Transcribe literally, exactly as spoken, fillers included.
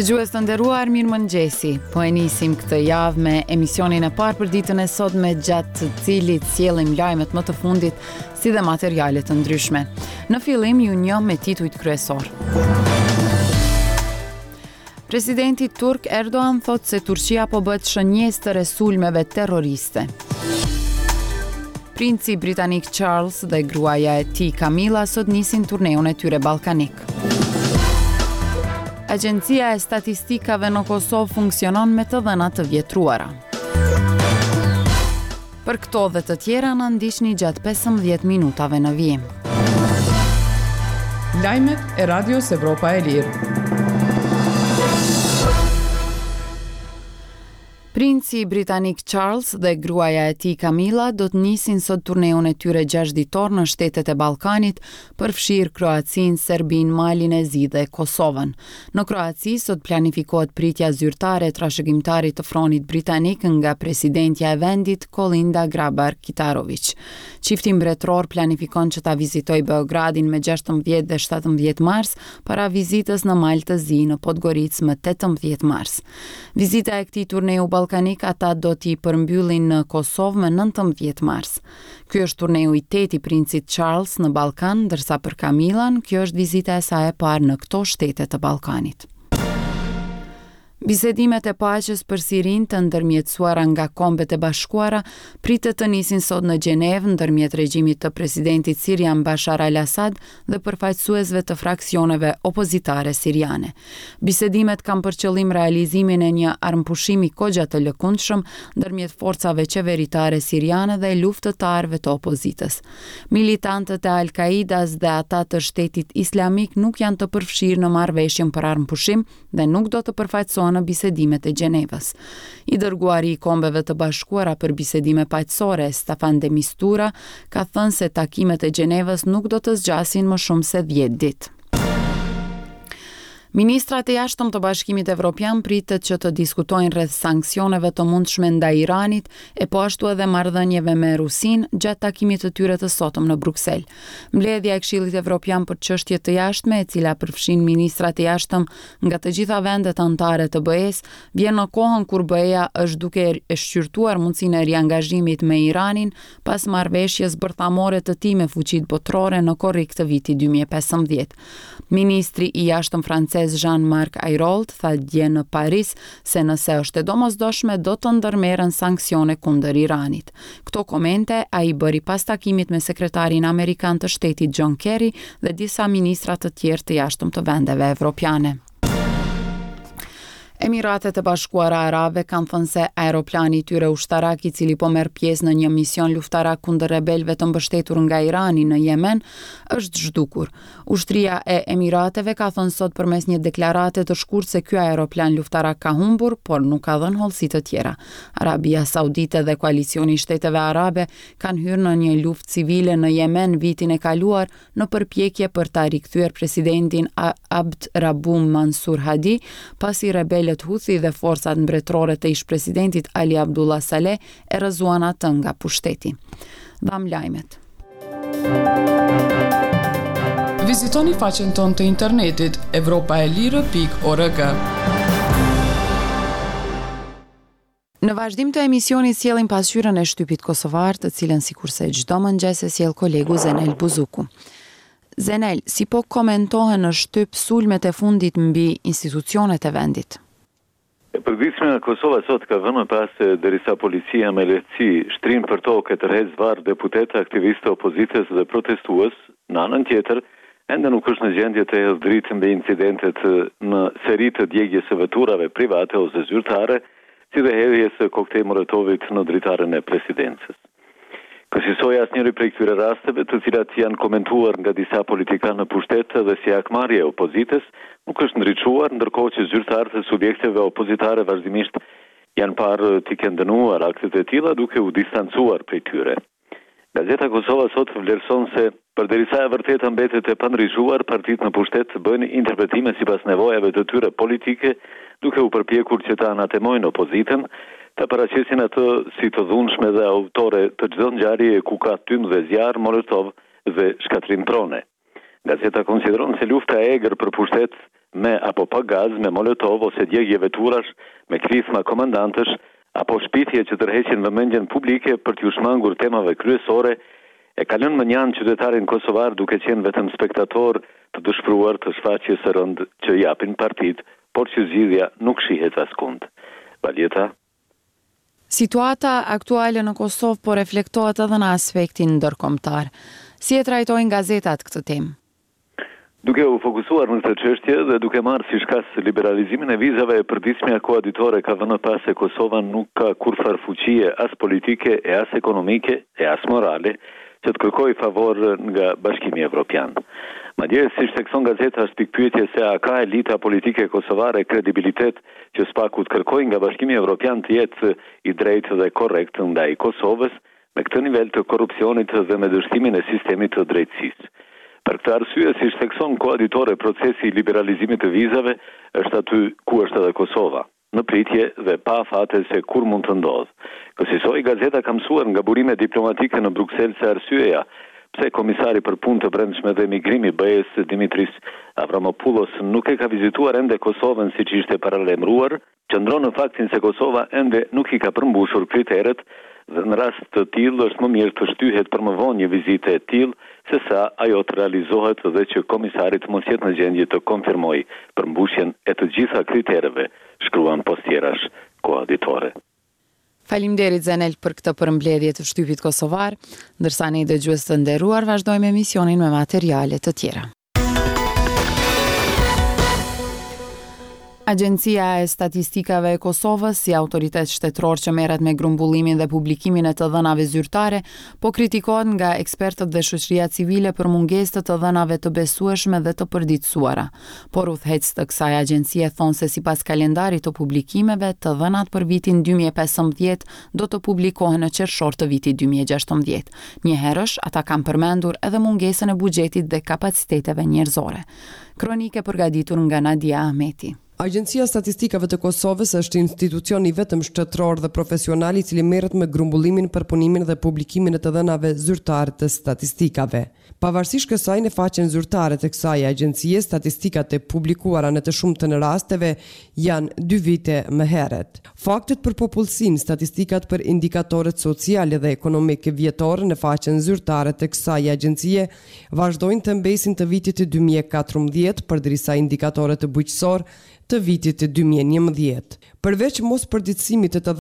Dëgjues të nderuar, mirëmëngjesi. Po e nisim këtë javë me emisionin e parë për ditën e sotme, gjatë të cilit sjellim lajmet më të fundit si dhe materiale të ndryshme. Në fillim ju njoh me titujt kryesor. Presidenti turk Erdogan thot se Turqia po bëhet shënjesë të resulmeve terroriste. Princi britanik Charles dhe gruaja e tij Camilla sot nisin turneun e tyre ballkanik. Agjencia e statistikave në Kosovë funksionon me të dhëna të vjetruara. Për këto dhe të tjera na ndiqni gjatë pesëmbëdhjetë minutave në vijim. Lajmet e Radios Evropa e Lirë. Princi britanik Charles dhe gruaja e tij Camilla do të nisin sot turneun e tyre gjashtë-ditor në shtetet e Ballkanit, përfshirë Kroacinë, Serbinë, Malin e Zi dhe Kosovën. Në Kroaci sot planifikohet pritja zyrtare e trashëgimtarit të fronit britanik nga presidentja e vendit Kolinda Grabar-Kitarović. Çifti mbretëror planifikon që ta vizitojë Beogradin me gjashtëmbëdhjetë dhe shtatëmbëdhjetë mars para vizitës në Mal të Zi në Podgoricë më tetëmbëdhjetë mars. Vizita e këtij turneu ballkanik ata do t'i përmbyllin në Kosovë më nëntëmbëdhjetë mars. Ky është turneu i tetë i princit Charles në Ballkan, ndërsa për Camillan kjo është vizita e saj e parë në këto shtete të Ballkanit. Bisedimet e paqes për Sirinë të ndërmjetësuara nga Kombet e Bashkuara pritet të nisin sot në Gjenevë ndërmjet regjimit të presidentit sirian Bashar al-Assad dhe përfaqësuesve të fraksioneve opozitare siriane. Bisedimet kanë për qëllim realizimin e një armpushimi kogja të lëkundshëm ndërmjet forcave qeveritare siriane dhe luftëtarëve të opozitës. Militantët e Al-Qaidas dhe ata të Shtetit Islamik nuk janë të përfshirë në marrëveshjen për armpushim dhe nuk do të përfaqësohen në bisedimet e Gjenevës. I dërguari i Kombeve të Bashkuara për bisedime paqësore, Staffan de Mistura, ka thënë se takimet e Gjenevës nuk do të zgjasin më shumë se dhjetë ditë. Ministrat e jashtëm të Bashkimit Evropian pritet që të diskutojnë rreth sanksioneve të mundshme ndaj Iranit e po ashtu edhe marrëdhënieve me Rusinë gjatë takimit të tyre të sotëm në Bruksel. Mbledhja e Këshillit Evropian për çështje të jashtme, e cila përfshin ministrat e jashtëm nga të gjitha vendet anëtare të B E-s, vjen në kohën kur B E-ja është duke e shqyrtuar mundësinë e riangazhimit me Iranin pas marrëveshjes bërthamore të tij me fuqitë botërore në korrik të vitit dy mijë e pesëmbëdhjetë. Ministri i jashtëm francez Jean-Marc Ayrault tha dje në Paris se nëse është e domosdoshme do të ndërmerren sanksione kundër Iranit. Këto komente ai bëri pas takimit me sekretarin amerikan të shtetit John Kerry dhe disa ministra të tjerë të jashtëm të vendeve evropiane. Emiratet e Bashkuara Arabe kanë thënë se aeroplani i tyre ushtarak i cili po merr pjesë në një mision luftarak kundër rebelëve të mbështetur nga Irani në Yemen është zhdukur. Ushtria e Emirateve ka thënë sot përmes një deklarate të shkurtë se ky aeroplan luftarak ka humbur, por nuk ka dhënë hollësi të tjera. Arabia Saudite dhe koalicioni i shteteve arabe kanë hyrë në një luftë civile në Yemen vitin e kaluar në përpjekje për ta rikthyer presidentin Abd Rabbu Mansur Hadi pasi rebelët Houthi dhe forcat mbretërore të ish-presidentit Ali Abdullah Saleh e rrëzuan atë nga pushteti. Dham lajmet. Vizitoni faqen tonë të internetit evropaelire pikë org. Në vazhdim të emisionit sjellim pasqyrën e shtypit kosovar, të cilën sikurse çdo mëngjes e sjell kolegu Zenel Buzuku. Zenel, si po komentohen në shtyp sulmet e fundit mbi institucionet e vendit? Përditshmja e Kosovës sot ka vënë pas se derisa policia me lehtësi shtrin për tokë të rreth varr deputetë, aktivistë opozitës dhe protestues, në anën tjetër, ende nuk është në gjendje të hedhë dritë mbi incidentet në seri të djegjes së veturave private ose zyrtare, si dhe hedhjes së koktejl molotovit në dritaren e presidencës. Kësaj asnjëri prej këtyre rasteve, të cilat janë komentuar nga disa politikanë në pushtet dhe si akmarrje e opozitës, nuk është ndriçuar, ndërkohë që zyrtarët e subjekteve opozitare vazhdimisht janë parë të këndënuar aktet e tilla duke u distancuar prej tyre. Gazeta Kosova sot vlerëson se përderisa e vërteta mbetet e pandriçuar, partitë në pushtet bëjnë interpretime sipas nevojave të tyre politike, duke u përpjekur që ta anatemojnë opozitën, të paraqesin atë si të dhunshme dhe autore të çdo ngjarjeje ku ka tym dhe zjarr, molotov dhe shkatrim prone. Gazeta konsideron se lufta e egër për pushtet me apo pa gaz, me molotov ose djegje veturash, me krisma komandantësh, apo shpithje që tërheqin vëmendjen publike për t'ju shmangur temave kryesore, e ka lënë mënjan qytetarin kosovar duke qenë vetëm spektator të dëshpëruar të shfaqjes së rënd që japin partit, por që zgjidhja nuk shihet askund. Valjeta. Situata aktuale në Kosovë po reflektohet edhe në aspektin ndërkombëtar. Si e trajtojnë gazetat këtë temë? Duke u fokusuar në këtë çështje dhe duke marrë si shkas liberalizimin e vizave, e përditshmja koaditore ka vënë pas se Kosova nuk ka kurfar fuqie as politike e as ekonomike e as morale që të kërkoj favor nga Bashkimi Evropian. Madje si shtekson gazeta është pikpyetje se a ka elita politike kosovare kredibilitet që spaku të kërkoj nga Bashkimi Evropian të jetë i drejtë dhe korrekt ndaj Kosovës me këtë nivel të korrupsionit dhe me dështimin e sistemit të drejtësisë. Për këtë arsye, si shtekson koaditore, procesi i liberalizimit të vizave është aty ku është edhe Kosova, në pritje dhe pa fate se kur mund të ndodhë. Kësaj gazeta ka mësuar nga burime diplomatike në Bruksel se arsyeja pse komisari për punë të brendshme dhe migrimi B E S Dimitris Avramopoulos nuk e ka vizituar ende Kosovën siç ishte paralajmëruar, qëndron në faktin se Kosova ende nuk i ka përmbushur kriteret dhe në rast të tillë është më mirë të shtyhet për më vonë një vizite e tillë se sa ajo të realizohet dhe që komisari të mos jetë në gjendje të konfirmojë përmbushjen e të gjitha kritereve, shkruan postjerash koaditore. Faleminderit Zenel për këtë përmbledhje të shtypit kosovar, ndërsa ne dëgjues të nderuar vazhdojmë emisionin me materiale të tjera. Agjencia e Statistikave e Kosovës, si autoritet shtetëror që merret me grumbullimin dhe publikimin e të dhënave zyrtare, po kritikohet nga ekspertët dhe shoqëria civile për mungesë të të dhënave të besueshme dhe të përditësuara. Por udhëheqës të kësaj agjencie thonë se sipas kalendarit të publikimeve, të dhënat për vitin dy mijë e pesëmbëdhjetë do të publikohen në qershor të vitit dy mijë e gjashtëmbëdhjetë. Njëherësh ata kanë përmendur edhe mungesën e buxhetit dhe kapaciteteve njerëzore. Kronike përgatitur nga Nadia Ahmeti. Agjencia Statistikave të Kosovës është institucion i vetëm shtetëror dhe profesional i cili merret me grumbullimin, përpunimin dhe publikimin e të dhënave zyrtare të statistikave. Pavarësisht kësaj, në faqen zyrtare të kësaj agjencie, statistikat e publikuara në të shumtën e rasteve janë dy vite më herët. Faktet për popullsinë, statistikat për indikatorët sociale dhe ekonomike vjetore në faqen zyrtare të kësaj agjencie vazhdojnë të mbesin të vitit dy mijë e katërmbëdhjetë, përderisa indikatorët të bujqësor të vitit dy mijë e njëmbëdhjetë. Përveç mos përditësimit të të